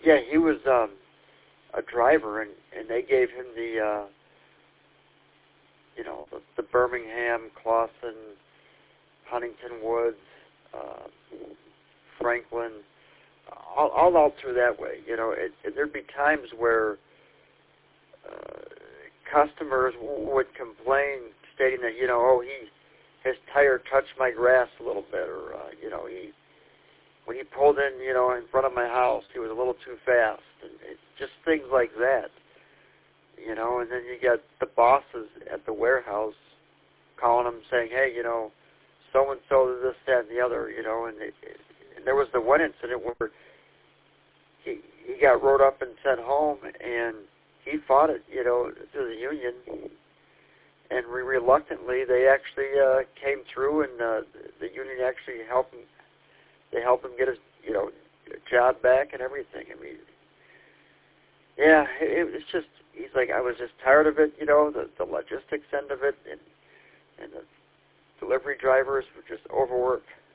Yeah, he was a driver, and they gave him the the Birmingham, Clawson, Huntington Woods, Franklin, all through that way. There'd be times where customers would complain, stating that his tire touched my grass a little bit, or when he pulled in in front of my house, he was a little too fast, and it's just things like that. And then you get the bosses at the warehouse calling him saying, hey, so-and-so did this, that, and the other, and there was the one incident where he got wrote up and sent home, and he fought it, through the union, and reluctantly they actually came through, and the union actually helped him. They helped him get his, job back and everything. I mean, yeah, it's just, he's like, I was just tired of it, the logistics end of it, and the delivery drivers were just overworked.